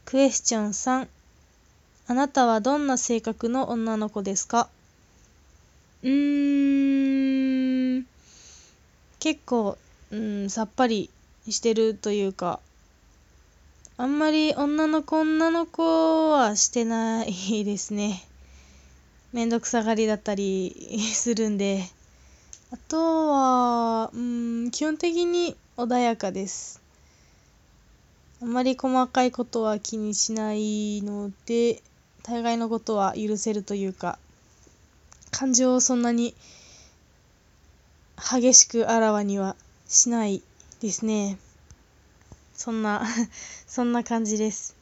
クエスチョン3、あなたはどんな性格の女の子ですか？結構、さっぱりしてるというか、あんまり女の子はしてないですね。めんどくさがりだったりするんで。あとは、基本的に穏やかです。あんまり細かいことは気にしないので、大概のことは許せるというか、感情をそんなに激しくあらわにはしないですね。そんなそんな感じです。